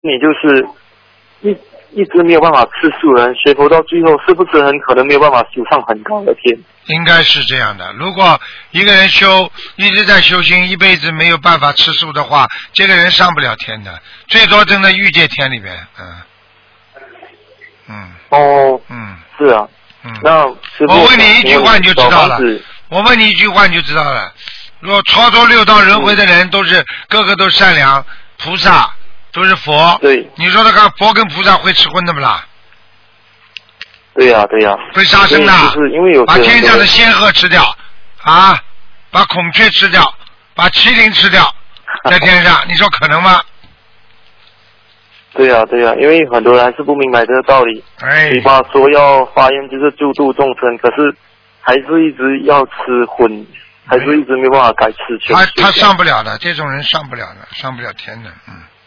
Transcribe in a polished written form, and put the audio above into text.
你就是一直没有办法吃素人，学佛到最后是不是很可能没有办法修上很高的天？ 应该是这样的。如果一个人一直在修心，一辈子没有办法吃素的话，这个人上不了天的，最多真的欲界天里边。 是啊。那我问你一句话你就知道了。我问你一句话你就知道了。如果超脱六道轮回的人个个都善良，菩萨都是佛。 对。 你说那个佛跟菩萨会吃荤的不啦？ 对呀。 会杀生的。 就是因为有把天上的仙鹤吃掉啊，把孔雀吃掉，把麒麟吃掉，在天上，你说可能吗？ 对呀，因为很多人还是不明白这个道理。嘴巴说要发愿就是救度众生，可是还是一直要吃荤，还是一直没办法改吃全。 他上不了的，这种人上不了的，上不了天的。